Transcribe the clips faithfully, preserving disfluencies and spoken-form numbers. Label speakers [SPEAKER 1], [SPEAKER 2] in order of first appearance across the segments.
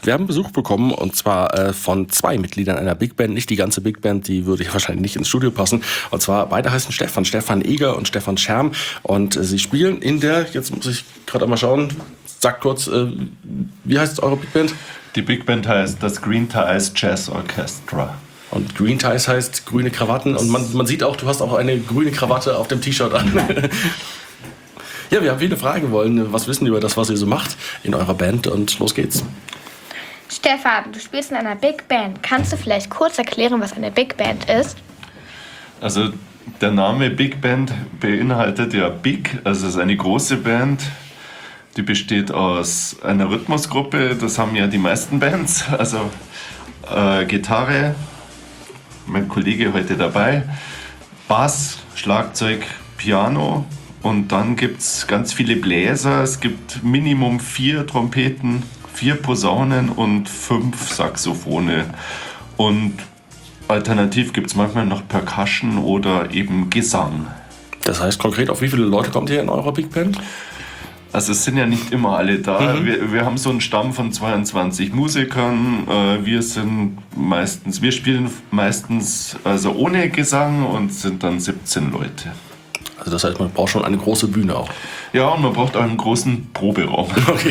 [SPEAKER 1] Wir haben Besuch bekommen und zwar äh, von zwei Mitgliedern einer Big Band. Nicht die ganze Big Band, die würde ja wahrscheinlich nicht ins Studio passen. Und zwar beide heißen Stefan, Stefan Eger und Stefan Scherm. Und äh, sie spielen in der, jetzt muss ich gerade einmal schauen, sag kurz, äh, wie heißt eure Big Band?
[SPEAKER 2] Die Big Band heißt das Green Ties Jazz Orchestra.
[SPEAKER 1] Und Green Ties heißt grüne Krawatten. Und man, man sieht auch, du hast auch eine grüne Krawatte auf dem T-Shirt an. Ja, wir haben viele Fragen wollen. Was wissen über das, was ihr so macht in eurer Band? Und los geht's.
[SPEAKER 3] Stefan, du spielst in einer Big Band. Kannst du vielleicht kurz erklären, was eine Big Band ist?
[SPEAKER 2] Also der Name Big Band beinhaltet ja Big, also es ist eine große Band. Die besteht aus einer Rhythmusgruppe, das haben ja die meisten Bands. Also äh, Gitarre, mein Kollege heute dabei, Bass, Schlagzeug, Piano. Und dann gibt es ganz viele Bläser. Es gibt Minimum vier Trompeten, vier Posaunen und fünf Saxophone. Und alternativ gibt es manchmal noch Percussion oder eben Gesang.
[SPEAKER 1] Das heißt konkret, auf wie viele Leute kommt ihr in eurer Big Band?
[SPEAKER 2] Also es sind ja nicht immer alle da.
[SPEAKER 1] Mhm.
[SPEAKER 2] Wir, wir haben so einen Stamm von zweiundzwanzig Musikern. Wir sind meistens, wir spielen meistens also ohne Gesang und sind dann siebzehn Leute.
[SPEAKER 1] Also das heißt, man braucht schon eine große Bühne auch.
[SPEAKER 2] Ja, und man braucht auch einen großen Proberaum.
[SPEAKER 1] Okay.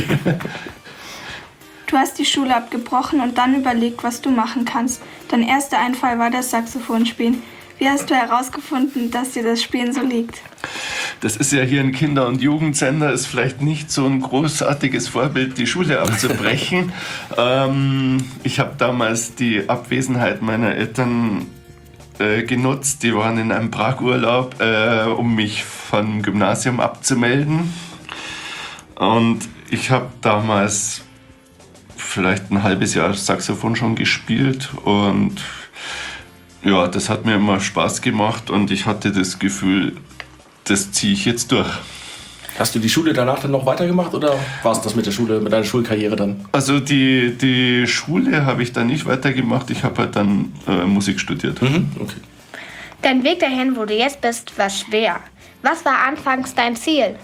[SPEAKER 4] Du hast die Schule abgebrochen und dann überlegt, was du machen kannst. Dein erster Einfall war das Saxophonspielen. Wie hast du herausgefunden, dass dir das Spielen so liegt?
[SPEAKER 2] Das ist ja hier ein Kinder- und Jugendsender, ist vielleicht nicht so ein großartiges Vorbild, die Schule abzubrechen. ähm, ich habe damals die Abwesenheit meiner Eltern äh, genutzt. Die waren in einem Pragurlaub, äh, um mich vom Gymnasium abzumelden. Und ich habe damals vielleicht ein halbes Jahr Saxophon schon gespielt und ja, das hat mir immer Spaß gemacht und ich hatte das Gefühl, das ziehe ich jetzt durch.
[SPEAKER 1] Hast du die Schule danach dann noch weitergemacht oder war es das mit der Schule, mit deiner Schulkarriere dann?
[SPEAKER 2] Also die, die Schule habe ich dann nicht weitergemacht, ich habe halt dann äh, Musik studiert.
[SPEAKER 1] Mhm, okay.
[SPEAKER 3] Dein Weg dahin, wo du jetzt bist, war schwer. Was war anfangs dein Ziel?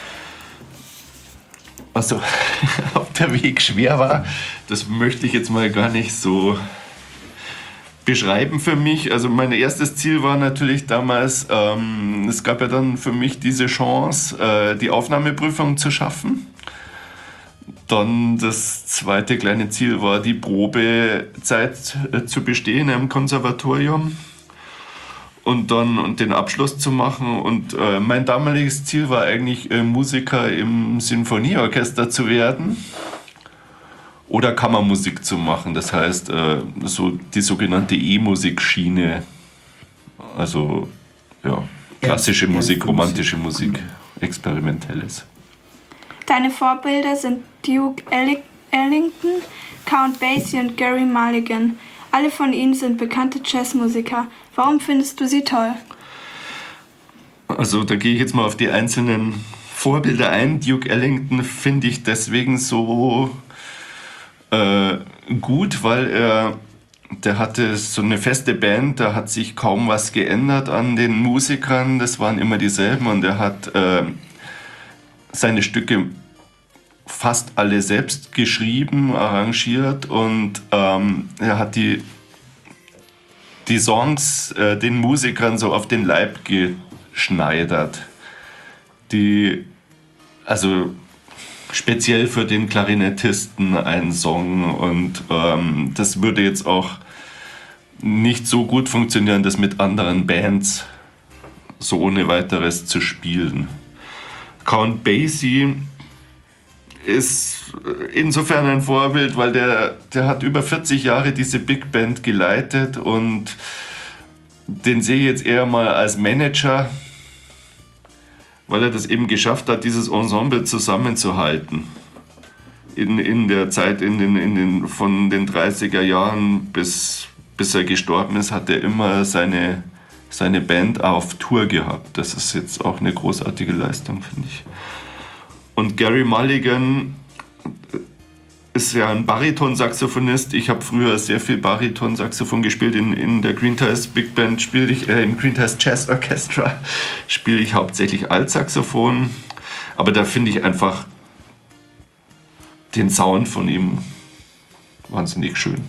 [SPEAKER 2] Also, ob der Weg schwer war, das möchte ich jetzt mal gar nicht so beschreiben für mich. Also mein erstes Ziel war natürlich damals, ähm, es gab ja dann für mich diese Chance, äh, die Aufnahmeprüfung zu schaffen. Dann das zweite kleine Ziel war, die Probezeit äh, zu bestehen im Konservatorium. Und dann und den Abschluss zu machen. Und äh, mein damaliges Ziel war eigentlich, äh, Musiker im Sinfonieorchester zu werden oder Kammermusik zu machen. Das heißt, äh, so die sogenannte E-Musik-Schiene. Also ja, klassische Musik, romantische Musik, experimentelles.
[SPEAKER 4] Deine Vorbilder sind Duke Ellington, Count Basie und Gary Mulligan. Alle von ihnen sind bekannte Jazzmusiker. Warum findest du sie toll?
[SPEAKER 2] Also da gehe ich jetzt mal auf die einzelnen Vorbilder ein. Duke Ellington finde ich deswegen so äh, gut, weil er, der hatte so eine feste Band, da hat sich kaum was geändert an den Musikern, das waren immer dieselben und er hat äh, seine Stücke fast alle selbst geschrieben, arrangiert und ähm, er hat die, die Songs äh, den Musikern so auf den Leib geschneidert. Die, also speziell für den Klarinettisten ein Song und ähm, das würde jetzt auch nicht so gut funktionieren, das mit anderen Bands so ohne weiteres zu spielen. Count Basie ist insofern ein Vorbild, weil der, der hat über vierzig Jahre diese Big Band geleitet und den sehe ich jetzt eher mal als Manager, weil er das eben geschafft hat, dieses Ensemble zusammenzuhalten. In, in der Zeit in den, in den, von den dreißiger Jahren bis, bis er gestorben ist, hat er immer seine, seine Band auf Tour gehabt. Das ist jetzt auch eine großartige Leistung, finde ich. Und Gary Mulligan ist ja ein Bariton-Saxophonist. Ich habe früher sehr viel Bariton-Saxophon gespielt. In, in der Green Ties Big Band spiele ich, äh, im Green Ties Jazz Orchestra spiele ich hauptsächlich Altsaxophon. Aber da finde ich einfach den Sound von ihm wahnsinnig schön.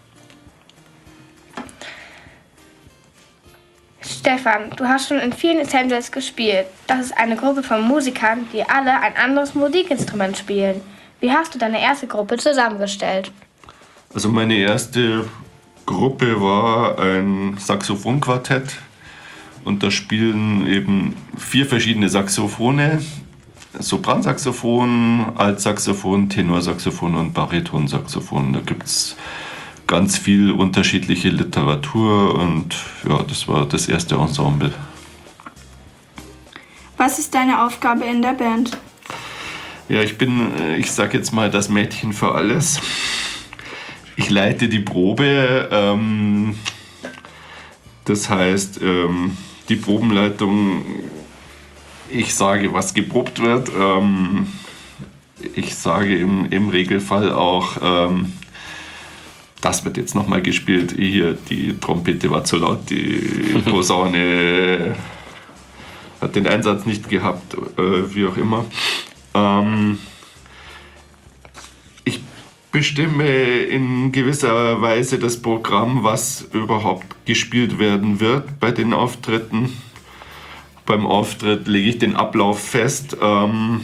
[SPEAKER 3] Stefan, du hast schon in vielen Essentials gespielt. Das ist eine Gruppe von Musikern, die alle ein anderes Musikinstrument spielen. Wie hast du deine erste Gruppe zusammengestellt?
[SPEAKER 2] Also meine erste Gruppe war ein Saxophonquartett und da spielen eben vier verschiedene Saxophone. Sopransaxophon, Altsaxophon, Tenorsaxophon und Baritonsaxophon. Da gibt es ganz viel unterschiedliche Literatur und ja, das war das erste Ensemble.
[SPEAKER 4] Was ist deine Aufgabe in der Band?
[SPEAKER 2] Ja, ich bin, ich sag jetzt mal, das Mädchen für alles. Ich leite die Probe. Ähm, das heißt, ähm, die Probenleitung, ich sage, was geprobt wird. Ähm, ich sage im, im Regelfall auch, ähm, das wird jetzt nochmal gespielt. Hier, die Trompete war zu laut, die Posaune hat den Einsatz nicht gehabt, äh, wie auch immer. Ähm, ich bestimme in gewisser Weise das Programm, was überhaupt gespielt werden wird bei den Auftritten. Beim Auftritt lege ich den Ablauf fest. Ähm,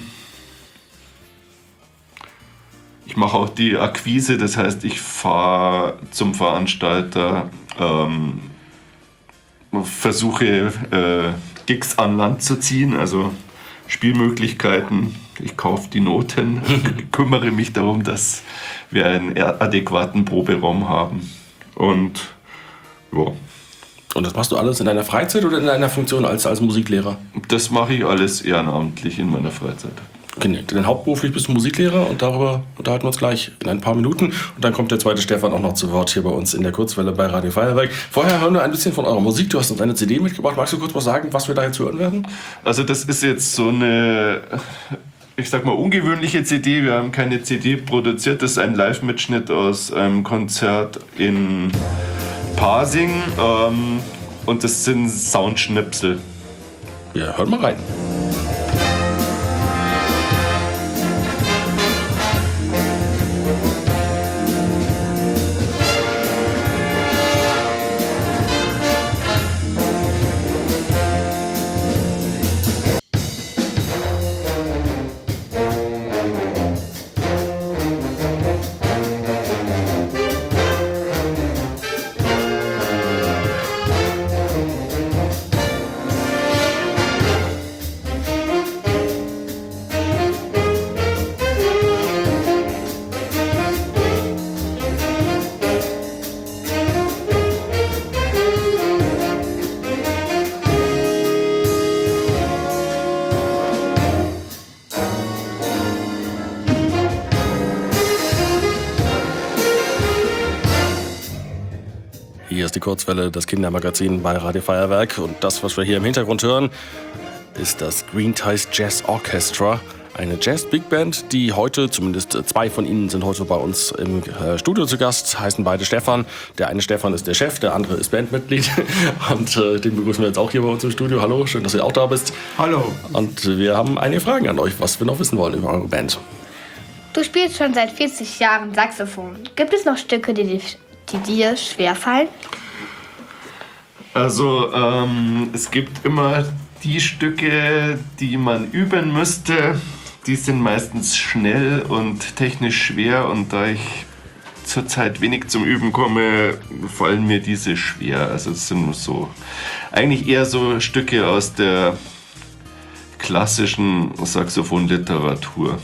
[SPEAKER 2] ich mache auch die Akquise, das heißt, ich fahre zum Veranstalter, ähm, versuche äh, Gigs an Land zu ziehen, also Spielmöglichkeiten. Ich kaufe die Noten, kümmere mich darum, dass wir einen adäquaten Proberaum haben. Und ja.
[SPEAKER 1] Und das machst du alles in deiner Freizeit oder in deiner Funktion als, als Musiklehrer?
[SPEAKER 2] Das mache ich alles ehrenamtlich in meiner Freizeit.
[SPEAKER 1] Okay, denn hauptberuflich bist du Musiklehrer und darüber unterhalten wir uns gleich in ein paar Minuten. Und dann kommt der zweite Stefan auch noch zu Wort hier bei uns in der Kurzwelle bei Radio Feuerwerk. Vorher hören wir ein bisschen von eurer Musik. Du hast uns eine C D mitgebracht. Magst du kurz was sagen, was wir da jetzt hören werden?
[SPEAKER 2] Also das ist jetzt so eine, ich sag mal, ungewöhnliche C D. Wir haben keine C D produziert. Das ist ein Live-Mitschnitt aus einem Konzert in Pasing. Ähm, und das sind Soundschnipsel.
[SPEAKER 1] Ja, hört mal rein. Hier ist die Kurzwelle, das Kindermagazin bei Radio Feuerwerk. Und das, was wir hier im Hintergrund hören, ist das Green Ties Jazz Orchestra. Eine Jazz-Big-Band, die heute, zumindest zwei von ihnen sind heute bei uns im Studio zu Gast, heißen beide Stefan. Der eine Stefan ist der Chef, der andere ist Bandmitglied. Und äh, den begrüßen wir jetzt auch hier bei uns im Studio. Hallo, schön, dass du auch da bist.
[SPEAKER 5] Hallo.
[SPEAKER 1] Und wir haben einige Fragen an euch, was wir noch wissen wollen über eure Band.
[SPEAKER 3] Du spielst schon seit vierzig Jahren Saxophon. Gibt es noch Stücke, die, die dir schwerfallen?
[SPEAKER 2] Also ähm, es gibt immer die Stücke, die man üben müsste. Die sind meistens schnell und technisch schwer und da ich zurzeit wenig zum Üben komme, fallen mir diese schwer. Also es sind so eigentlich eher so Stücke aus der klassischen Saxophonliteratur.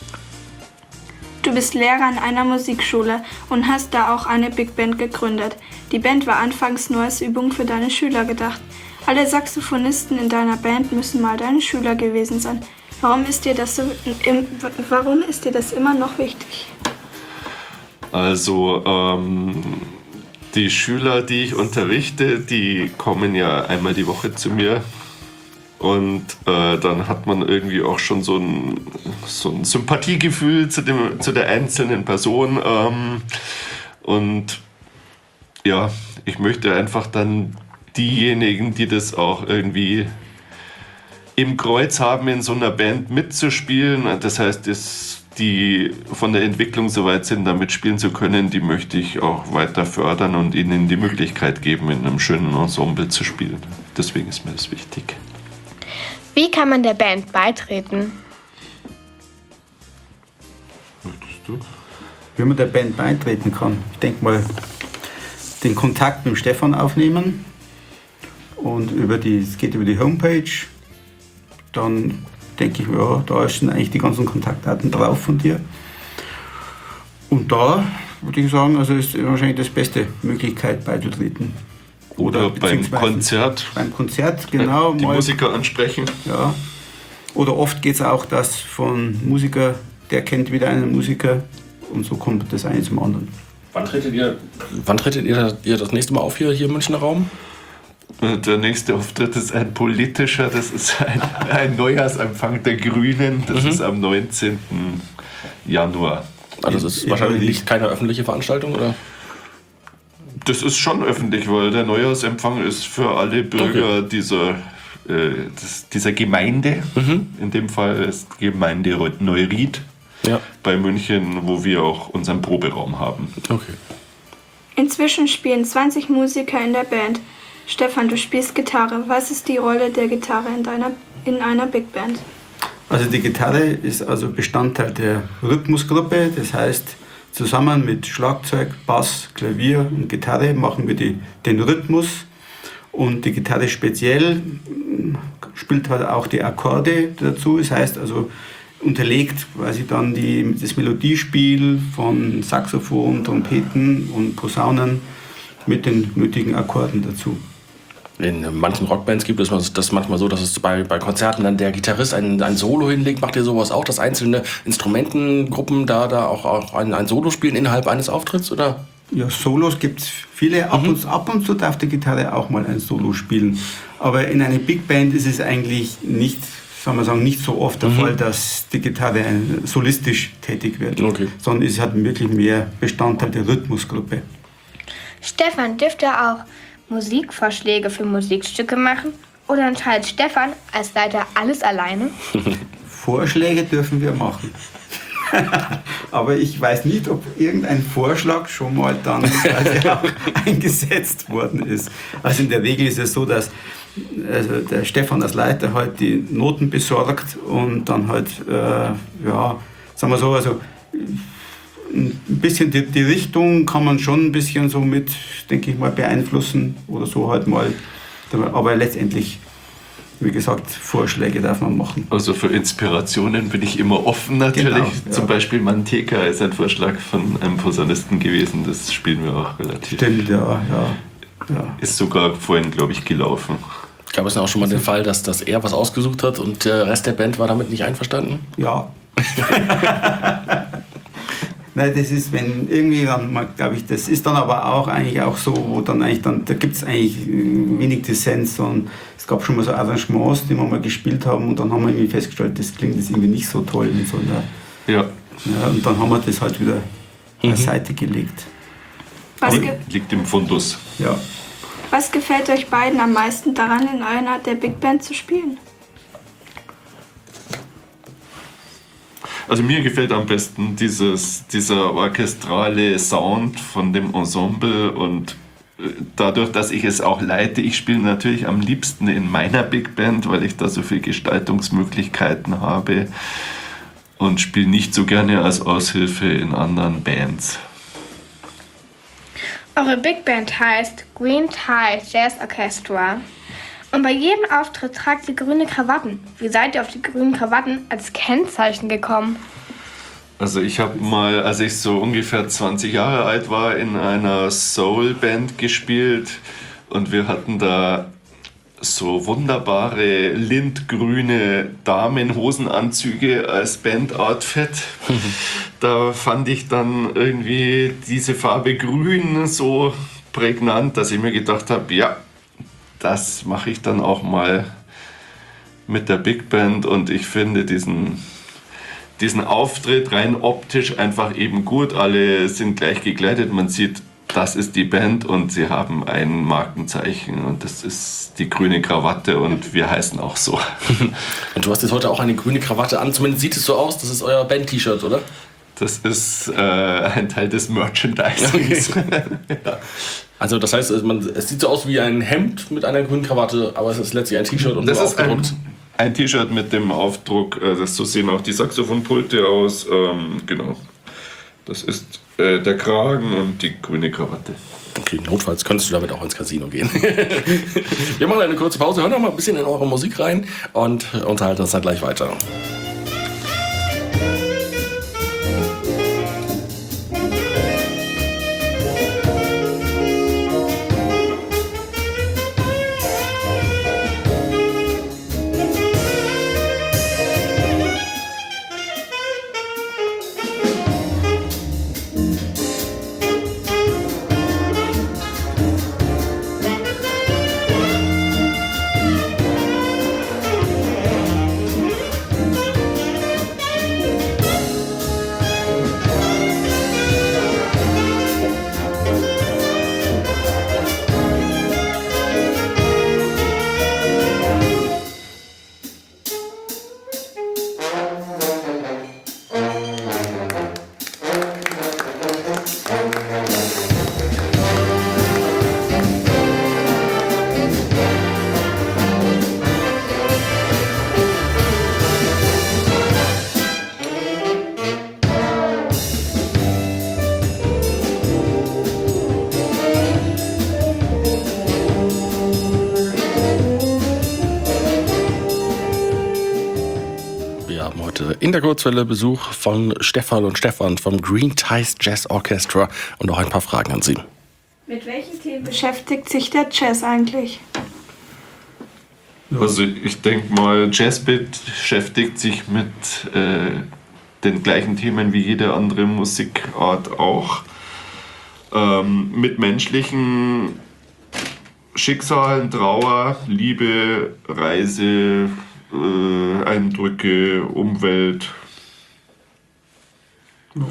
[SPEAKER 4] Du bist Lehrer an einer Musikschule und hast da auch eine Big Band gegründet. Die Band war anfangs nur als Übung für deine Schüler gedacht. Alle Saxophonisten in deiner Band müssen mal deine Schüler gewesen sein. Warum ist dir das, so, im, warum ist dir das immer noch wichtig?
[SPEAKER 2] Also ähm, die Schüler, die ich unterrichte, die kommen ja einmal die Woche zu mir. Und äh, dann hat man irgendwie auch schon so ein, so ein Sympathiegefühl zu, dem, zu der einzelnen Person. Ähm, und ja, ich möchte einfach dann diejenigen, die das auch irgendwie im Kreuz haben, in so einer Band mitzuspielen. Das heißt, das, die von der Entwicklung so weit sind, damit spielen zu können, die möchte ich auch weiter fördern und ihnen die Möglichkeit geben, in einem schönen Ensemble zu spielen. Deswegen ist mir das wichtig.
[SPEAKER 3] Wie kann man der Band beitreten?
[SPEAKER 2] Möchtest du?
[SPEAKER 5] Wie man der Band beitreten kann. Ich denke mal, den Kontakt mit dem Stefan aufnehmen und über die, es geht über die Homepage. Dann denke ich, ja, da sind eigentlich die ganzen Kontaktdaten drauf von dir. Und da würde ich sagen, also ist wahrscheinlich das beste Möglichkeit beizutreten.
[SPEAKER 2] Oder, Oder beim Konzert.
[SPEAKER 5] Beim Konzert, genau.
[SPEAKER 2] Die
[SPEAKER 5] mal,
[SPEAKER 2] Musiker ansprechen.
[SPEAKER 5] Ja. Oder oft geht es auch, dass von Musiker, der kennt wieder einen Musiker und so kommt das eine zum anderen.
[SPEAKER 1] Wann tretet ihr, wann tretet ihr, ihr das nächste Mal auf hier, hier im Münchner Raum?
[SPEAKER 2] Der nächste Auftritt ist ein politischer, das ist ein, ein Neujahrsempfang der Grünen, das mhm. ist am neunzehnten Januar.
[SPEAKER 1] Also das ist ich, wahrscheinlich nicht keine öffentliche Veranstaltung, oder?
[SPEAKER 2] Das ist schon öffentlich, weil der Neujahrsempfang ist für alle Bürger okay. dieser, äh, das, dieser Gemeinde, mhm. in dem Fall ist die Gemeinde Neuried ja. bei München, wo wir auch unseren Proberaum haben.
[SPEAKER 1] Okay.
[SPEAKER 4] Inzwischen spielen zwanzig Musiker in der Band. Stefan, du spielst Gitarre. Was ist die Rolle der Gitarre in, deiner, in einer Big Band?
[SPEAKER 5] Also die Gitarre ist also Bestandteil der Rhythmusgruppe. Das heißt, zusammen mit Schlagzeug, Bass, Klavier und Gitarre machen wir die, den Rhythmus. Und die Gitarre speziell spielt halt auch die Akkorde dazu. Das heißt also unterlegt quasi dann die, das Melodiespiel von Saxophon, Trompeten und Posaunen mit den nötigen Akkorden dazu.
[SPEAKER 1] In manchen Rockbands gibt es das manchmal so, dass es bei, bei Konzerten dann der Gitarrist ein, ein Solo hinlegt. Macht ihr sowas auch, dass einzelne Instrumentengruppen da, da auch, auch ein, ein Solo spielen innerhalb eines Auftritts? Oder?
[SPEAKER 5] Ja, Solos gibt es viele. Ab, mhm. und, ab und zu darf die Gitarre auch mal ein Solo spielen. Aber in einer Big Band ist es eigentlich nicht, sagen wir sagen, nicht so oft der mhm. Fall, dass die Gitarre solistisch tätig wird. Okay. Sondern es hat wirklich mehr Bestandteil der Rhythmusgruppe.
[SPEAKER 3] Stefan, dürfte er auch Musikvorschläge für Musikstücke machen? Oder entscheidet Stefan als Leiter alles alleine?
[SPEAKER 5] Vorschläge dürfen wir machen. Aber ich weiß nicht, ob irgendein Vorschlag schon mal dann also auch eingesetzt worden ist. Also in der Regel ist es so, dass also der Stefan als Leiter halt die Noten besorgt und dann halt, äh, ja, sagen wir so, also ein bisschen die, die Richtung kann man schon ein bisschen so mit, denke ich mal, beeinflussen oder so halt mal. Aber letztendlich, wie gesagt, Vorschläge darf man machen.
[SPEAKER 2] Also für Inspirationen bin ich immer offen natürlich. Genau, ja. Zum Beispiel Manteca ist ein Vorschlag von einem Posaunisten gewesen. Das spielen wir auch relativ.
[SPEAKER 5] Stimmt, ja, ja, ja.
[SPEAKER 2] Ist sogar vorhin, glaube ich, gelaufen.
[SPEAKER 1] Gab es auch schon mal den Fall, dass, dass er was ausgesucht hat und der Rest der Band war damit nicht einverstanden?
[SPEAKER 5] Ja. Nein, das ist, wenn irgendwie dann, glaube ich, das ist dann aber auch eigentlich auch so, wo dann eigentlich dann, da gibt es eigentlich wenig Dissens und es gab schon mal so Arrangements, die wir mal gespielt haben und dann haben wir irgendwie festgestellt, das klingt jetzt irgendwie nicht so toll und so. Ne?
[SPEAKER 2] Ja.
[SPEAKER 5] Ja. Und dann haben wir das halt wieder mhm. beiseite gelegt.
[SPEAKER 4] Was
[SPEAKER 2] liegt im Fundus.
[SPEAKER 5] Ja.
[SPEAKER 4] Was gefällt euch beiden am meisten daran, in einer der Big Band zu spielen?
[SPEAKER 2] Also mir gefällt am besten dieses, dieser orchestrale Sound von dem Ensemble und dadurch, dass ich es auch leite, ich spiele natürlich am liebsten in meiner Big Band, weil ich da so viele Gestaltungsmöglichkeiten habe und spiele nicht so gerne als Aushilfe in anderen Bands.
[SPEAKER 3] Eure Big Band heißt Green Tie Jazz Orchestra. Und bei jedem Auftritt tragt ihr grüne Krawatten. Wie seid ihr auf die grünen Krawatten als Kennzeichen gekommen?
[SPEAKER 2] Also ich habe mal, als ich so ungefähr zwanzig Jahre alt war, in einer Soul-Band gespielt und wir hatten da so wunderbare lindgrüne Damenhosenanzüge als Bandoutfit. Da fand ich dann irgendwie diese Farbe grün so prägnant, dass ich mir gedacht habe, ja, das mache ich dann auch mal mit der Big Band und ich finde diesen, diesen Auftritt rein optisch einfach eben gut. Alle sind gleich gekleidet, man sieht das ist die Band und sie haben ein Markenzeichen und das ist die grüne Krawatte und wir heißen auch so.
[SPEAKER 1] Und du hast jetzt heute auch eine grüne Krawatte an, zumindest sieht es so aus, das ist euer Band-T-Shirt, oder?
[SPEAKER 2] Das ist äh, ein Teil des Merchandisings.
[SPEAKER 1] Okay. Ja. Also das heißt, man, es sieht so aus wie ein Hemd mit einer grünen Krawatte, aber es ist letztlich ein T-Shirt und
[SPEAKER 2] das
[SPEAKER 1] nur
[SPEAKER 2] ist
[SPEAKER 1] aufgedruckt.
[SPEAKER 2] Ein, ein T-Shirt mit dem Aufdruck, äh, das so sehen auch die Saxophonpulte aus. Ähm, genau. Das ist äh, der Kragen und die grüne Krawatte.
[SPEAKER 1] Okay, notfalls könntest du damit auch ins Casino gehen. Wir machen eine kurze Pause, hören noch mal ein bisschen in eure Musik rein und unterhalten uns dann gleich weiter. In der Kurzwelle Besuch von Stefan und Stefan vom Green Ties Jazz Orchestra und auch ein paar Fragen an Sie.
[SPEAKER 4] Mit welchen Themen beschäftigt sich der Jazz eigentlich?
[SPEAKER 2] Also ich denke mal, Jazz beschäftigt sich mit äh, den gleichen Themen wie jede andere Musikart auch. Ähm, mit menschlichen Schicksalen, Trauer, Liebe, Reise, äh, Eindrücke, Umwelt.
[SPEAKER 5] Ja.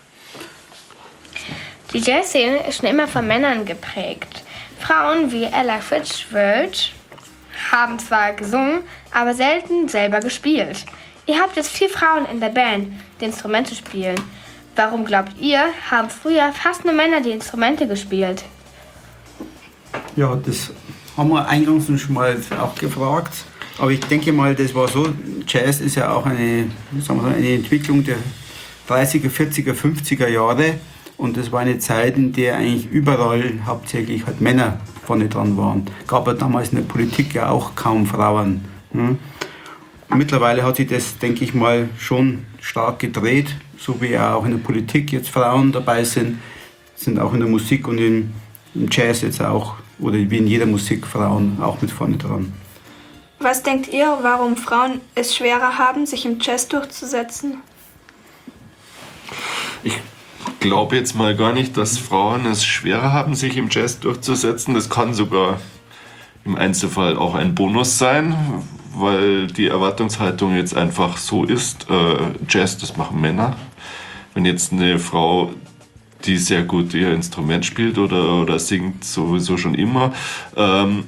[SPEAKER 3] Die Jazzszene ist schon immer von Männern geprägt. Frauen wie Ella Fitzgerald haben zwar gesungen, aber selten selber gespielt. Ihr habt jetzt vier Frauen in der Band, die Instrumente spielen. Warum glaubt ihr, haben früher fast nur Männer die Instrumente gespielt?
[SPEAKER 5] Ja, das haben wir eingangs schon mal auch gefragt. Aber ich denke mal, das war so, Jazz ist ja auch eine, sagen wir so, eine Entwicklung der dreißiger, vierziger, fünfziger Jahre. Und das war eine Zeit, in der eigentlich überall hauptsächlich halt Männer vorne dran waren. Gab ja damals in der Politik ja auch kaum Frauen. Hm? Mittlerweile hat sich das, denke ich mal, schon stark gedreht, so wie auch in der Politik jetzt Frauen dabei sind, sind auch in der Musik und im, im Jazz jetzt auch, oder wie in jeder Musik Frauen auch mit vorne dran.
[SPEAKER 4] Was denkt ihr, warum Frauen es schwerer haben, sich im Jazz durchzusetzen?
[SPEAKER 2] Ich glaube jetzt mal gar nicht, dass Frauen es schwerer haben, sich im Jazz durchzusetzen. Das kann sogar im Einzelfall auch ein Bonus sein, weil die Erwartungshaltung jetzt einfach so ist, äh, Jazz, das machen Männer. Wenn jetzt eine Frau, die sehr gut ihr Instrument spielt oder, oder singt, sowieso schon immer, ähm,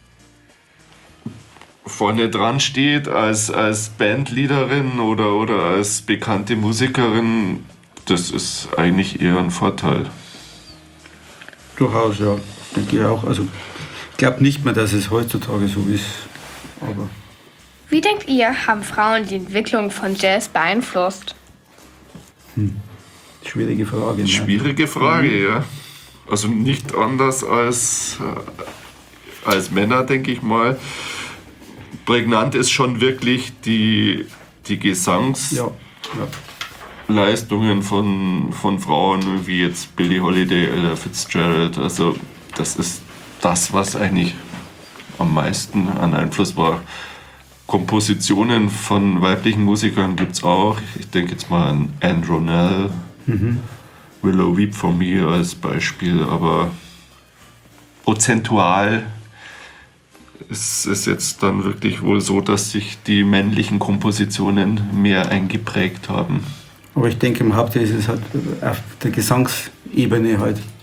[SPEAKER 2] vorne dran steht als, als Bandleaderin oder, oder als bekannte Musikerin, das ist eigentlich eher ein Vorteil.
[SPEAKER 5] Durchaus, ja. Denke ich auch. Also, ich glaube nicht mehr, dass es heutzutage so ist. Aber
[SPEAKER 3] Wie denkt ihr, haben Frauen die Entwicklung von Jazz beeinflusst?
[SPEAKER 5] hm. Schwierige Frage. Ne?
[SPEAKER 2] Schwierige Frage, ja. Also nicht anders als, äh, als Männer, denke ich mal. Prägnant ist schon wirklich die, die Gesangsleistungen
[SPEAKER 5] Ja, ja.
[SPEAKER 2] von, von Frauen, wie jetzt Billie Holiday, Ella Fitzgerald. Also das ist das, was eigentlich am meisten an Einfluss war. Kompositionen von weiblichen Musikern gibt es auch. Ich denke jetzt mal an Anne Ronell, mhm. Willow Weep for Me als Beispiel, aber prozentual ist es jetzt dann wirklich wohl so, dass sich die männlichen Kompositionen mehr eingeprägt haben.
[SPEAKER 5] Aber ich denke, im Hauptteil ist es halt auf der Gesangsebene halt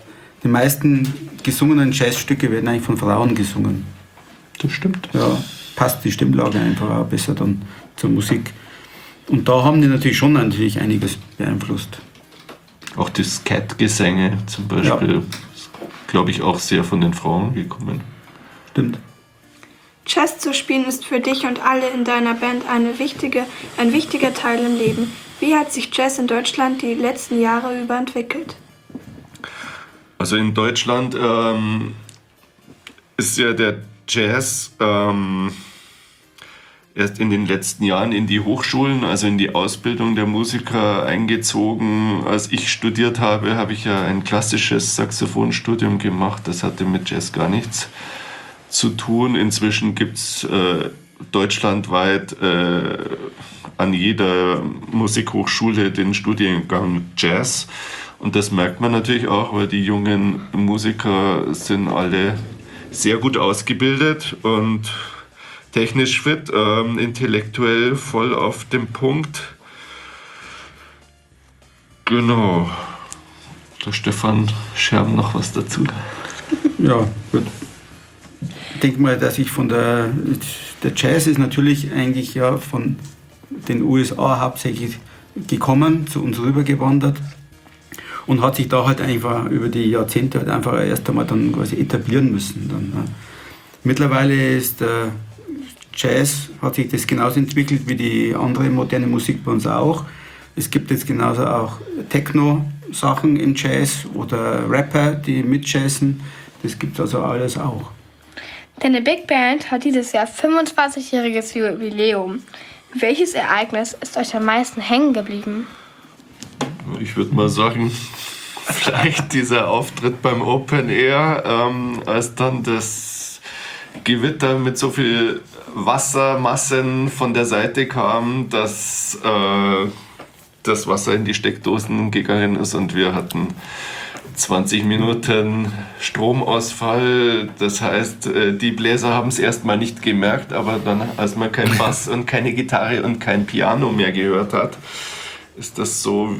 [SPEAKER 5] die meisten gesungenen Jazzstücke werden eigentlich von Frauen gesungen.
[SPEAKER 2] Das stimmt.
[SPEAKER 5] Ja, passt die Stimmlage einfach auch besser dann zur Musik. Und da haben die natürlich schon natürlich einiges beeinflusst.
[SPEAKER 2] Auch die Skat-Gesänge zum Beispiel, ja. glaube ich, auch sehr von den Frauen gekommen.
[SPEAKER 5] Stimmt.
[SPEAKER 4] Jazz zu spielen ist für dich und alle in deiner Band eine wichtige, ein wichtiger Teil im Leben. Wie hat sich Jazz in Deutschland die letzten Jahre über entwickelt?
[SPEAKER 2] Also in Deutschland ähm, ist ja der Jazz ähm, erst in den letzten Jahren in die Hochschulen, also in die Ausbildung der Musiker eingezogen. Als ich studiert habe, habe ich ja ein klassisches Saxophonstudium gemacht. Das hatte mit Jazz gar nichts zu tun. Inzwischen gibt es äh, deutschlandweit äh, an jeder Musikhochschule den Studiengang Jazz. Und das merkt man natürlich auch, weil die jungen Musiker sind alle sehr gut ausgebildet und technisch fit, ähm, intellektuell voll auf dem Punkt. Genau. Der Stefan Scherm noch was dazu.
[SPEAKER 5] Ja, gut. Ich denke mal, dass ich von der, der Jazz ist natürlich eigentlich ja von den U S A hauptsächlich gekommen, zu uns rübergewandert und hat sich da halt einfach über die Jahrzehnte halt einfach erst einmal dann quasi etablieren müssen. Dann, ja. Mittlerweile ist der Jazz, hat sich das genauso entwickelt wie die andere moderne Musik bei uns auch. Es gibt jetzt genauso auch Techno-Sachen im Jazz oder Rapper, die mitjazzen. Das gibt es also alles auch.
[SPEAKER 3] Deine Big Band hat dieses Jahr fünfundzwanzigjähriges Jubiläum. Welches Ereignis ist euch am meisten hängen geblieben?
[SPEAKER 2] Ich würde mal sagen, vielleicht dieser Auftritt beim Open Air, ähm, als dann das Gewitter mit so viel Wassermassen von der Seite kam, dass äh, das Wasser in die Steckdosen gegangen ist und wir hatten zwanzig Minuten Stromausfall. Das heißt, die Bläser haben es erstmal nicht gemerkt, aber dann, als man kein Bass und keine Gitarre und kein Piano mehr gehört hat, ist das so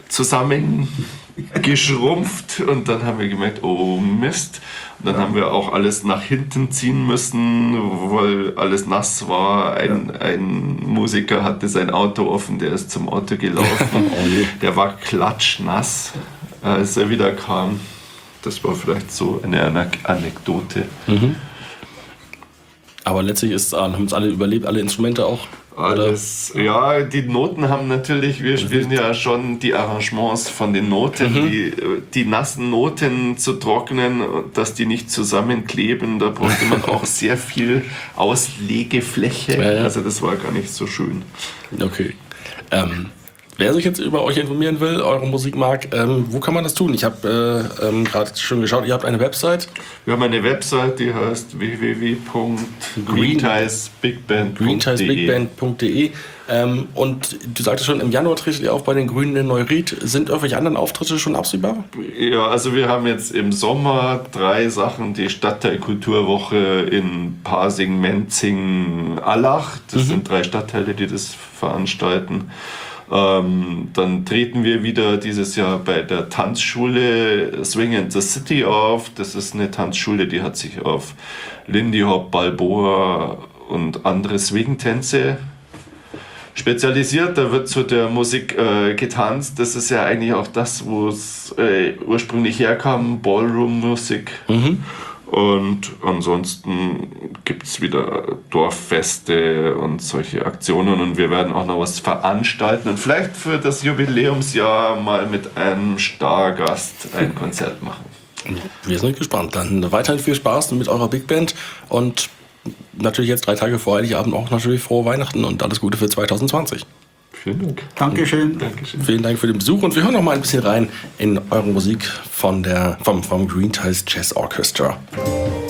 [SPEAKER 2] zusammengeschrumpft und dann haben wir gemerkt, oh Mist. Und dann haben wir auch alles nach hinten ziehen müssen, weil alles nass war. Ein, ein Musiker hatte sein Auto offen, der ist zum Auto gelaufen. Der war klatschnass, als er wieder kam. Das war vielleicht so eine Anekdote.
[SPEAKER 1] Mhm. Aber letztlich ist, haben es alle überlebt, alle Instrumente auch?
[SPEAKER 2] Alles, ja, die Noten haben natürlich, wir spielen ja schon die Arrangements von den Noten, mhm. die, die nassen Noten zu trocknen, dass die nicht zusammenkleben, da brauchte man auch sehr viel Auslegefläche, ja, ja. Also das war gar nicht so schön.
[SPEAKER 1] Okay. Ähm, wer sich jetzt über euch informieren will, eure Musik mag, ähm, wo kann man das tun? Ich habe äh, ähm, gerade schon geschaut, ihr habt eine Website.
[SPEAKER 2] Wir haben eine Website, die heißt w w w punkt greentiles big band
[SPEAKER 1] punkt de. Ähm, und du sagtest schon, im Januar tretet ihr auf bei den Grünen in Neuried. Sind irgendwelche anderen Auftritte schon absehbar?
[SPEAKER 2] Ja, also wir haben jetzt im Sommer drei Sachen. Die Stadtteilkulturwoche in Pasing, Menzing, Allach. Das mhm. sind drei Stadtteile, die das veranstalten. Ähm, dann treten wir wieder dieses Jahr bei der Tanzschule Swing in the City auf. Das ist eine Tanzschule, die hat sich auf Lindy Hop, Balboa und andere Swing-Tänze spezialisiert. Da wird zu der Musik äh, getanzt. Das ist ja eigentlich auch das, wo es äh, ursprünglich herkam, Ballroom-Musik. Mhm. Und ansonsten gibt es wieder Dorffeste und solche Aktionen und wir werden auch noch was veranstalten und vielleicht für das Jubiläumsjahr mal mit einem Stargast ein Konzert machen.
[SPEAKER 1] Wir sind gespannt. Dann weiterhin viel Spaß mit eurer Big Band und natürlich jetzt drei Tage vor Heiligabend auch natürlich frohe Weihnachten und alles Gute für zwanzig zwanzig.
[SPEAKER 2] Vielen Dank.
[SPEAKER 5] Dankeschön.
[SPEAKER 2] Dankeschön.
[SPEAKER 1] Vielen Dank für den Besuch und wir hören noch mal ein bisschen rein in eure Musik von der, vom, vom Greentiles Jazz Orchestra.